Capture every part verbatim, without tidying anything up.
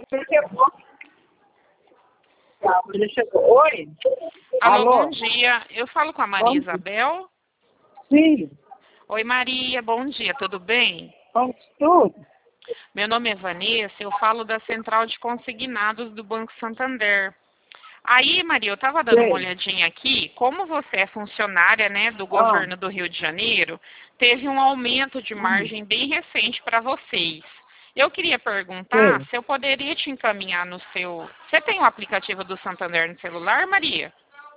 Você chegou. Tá, você chegou. Oi? Alô, Alô? bom dia. Eu falo com a Maria Bom dia. Isabel. Sim. Oi, Maria, bom dia, tudo bem? Vamos tudo? Meu nome é Vanessa, eu falo da Central de Consignados do Banco Santander. Aí, Maria, eu estava dando uma Sei. olhadinha aqui, como você é funcionária, né, do Ah. governo do Rio de Janeiro, teve um aumento de Hum. margem bem recente para vocês. Eu queria perguntar Sei. se eu poderia te encaminhar no seu... Você tem o aplicativo do Santander no celular, Maria?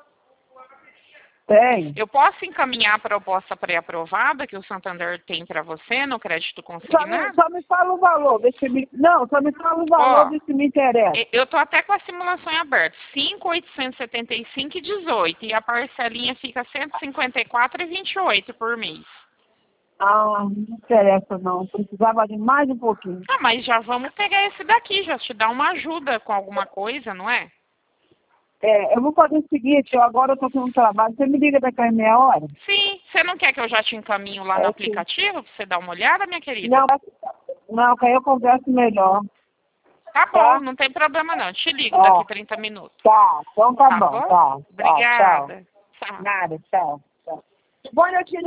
Tem. Eu posso encaminhar a proposta pré-aprovada que o Santander tem para você no crédito Só me, consignado? só me fala o valor, vê se me... Não, só me fala o valor, Ó, vê se me interessa. e- eu tô até com a simulação em aberto. cinco mil oitocentos e setenta e cinco reais e dezoito. E a parcelinha fica cento e cinquenta e quatro reais e vinte e oito centavos por mês. Ah, não interessa não. Precisava de mais um pouquinho. Ah, mas já vamos pegar esse daqui, já te dá uma ajuda com alguma coisa, não é? É, eu vou fazer o seguinte, eu agora eu tô com um trabalho. Você me liga daqui a meia hora? Sim. Você não quer que eu já te encaminho lá no É que... aplicativo pra você dar uma olhada, minha querida? Não, não, que aí eu converso melhor. Tá bom, Tá? não tem problema não. Te ligo daqui Ó, trinta minutos. tá. Então tá Tá bom, bom? tá. Tá, tchau. Obrigada. Tchau. Nada, tchau. Tchau. Boa noite.